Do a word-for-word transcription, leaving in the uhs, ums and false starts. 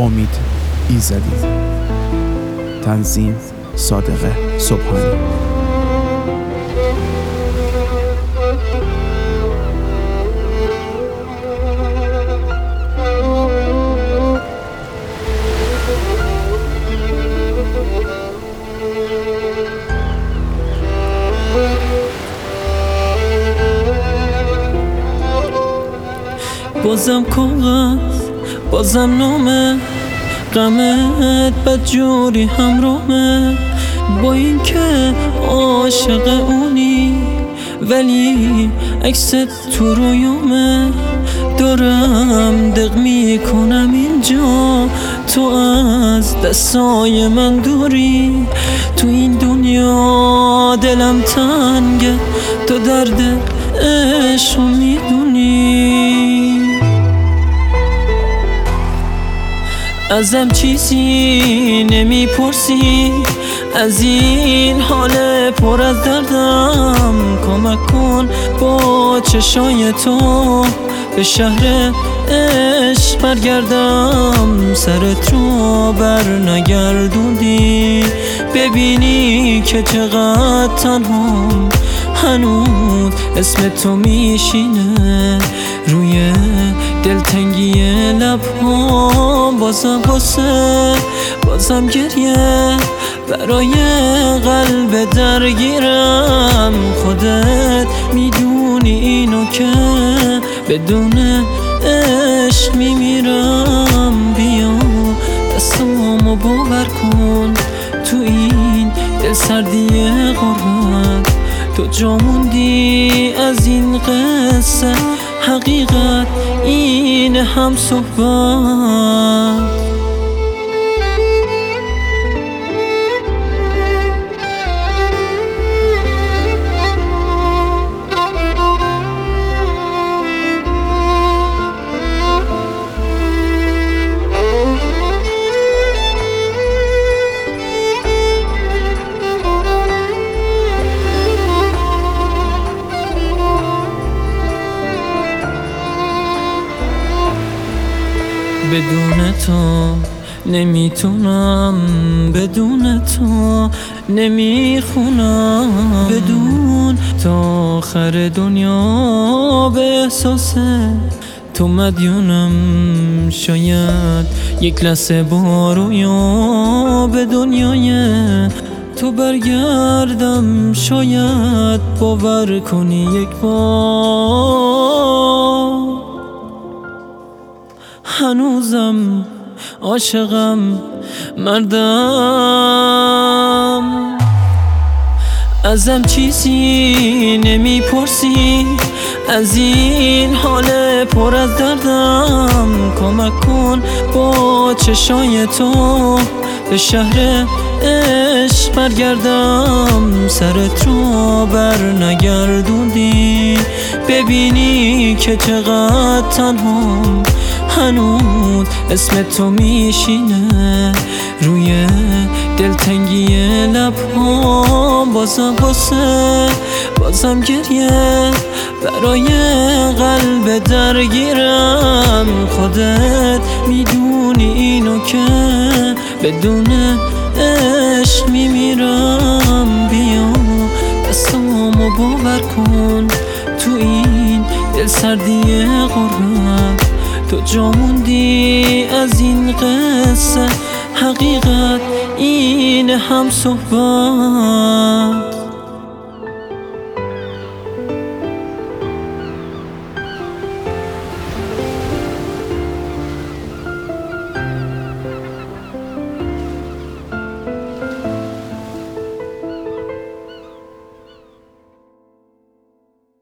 امید ایزدی. تنظیم صادق صبحانی. بازم کاغذ، بازم نامه، غمت بدجوری همراهمه. با این که عاشق اونی ولی عکست تو رویامه. دارم دق میکنم اینجا، تو از دستای من دوری. تو این دنیا دلم تنگه، تو درد عشق میدونی. ازم چیزی نمیپرسی، از این حال پر از دردم کمک کن با چشای تو به شهر عشق برگردم. سرت رو بر نگردوندی، ببینی که چقدر تنهام. هنوز اسم تو میشینه روی دلتنگی لبهام. بازم غصه، بازم گریه، برای قلب درگیرم. خودت میدونی اینو که بدون عشق میمیرم. بیا دستامو باور کن، تو این دل سردی غربت تو جا موندی از این قصه. حقیقت این هم صحبت. بدون تو نمیتونم، بدون تو نمیخونم. بدون تا آخر دنیا به احساس تو مدیونم. شاید یک لحظه با رویا به دنیای تو برگردم. شاید باور کنی یک بار هنوزم عاشقم مردم. ازم چیزی نمیپرسی، از این حال پر از دردم کمک کن با چشای تو به شهر عشق برگردم. سرت رو بر نگردوندی، ببینی که چقدر تنهام. هنوز اسم تو میشینه روی دلتنگی لبهام. بازم غصه، بازم گریه، برای قلب درگیرم. خودت میدونی اینو که بدون عشق میمیرم. بیا دستامو باور کن، تو این دل سردی غربت تو جا موندی از این قصه. حقیقت این هم صحبت.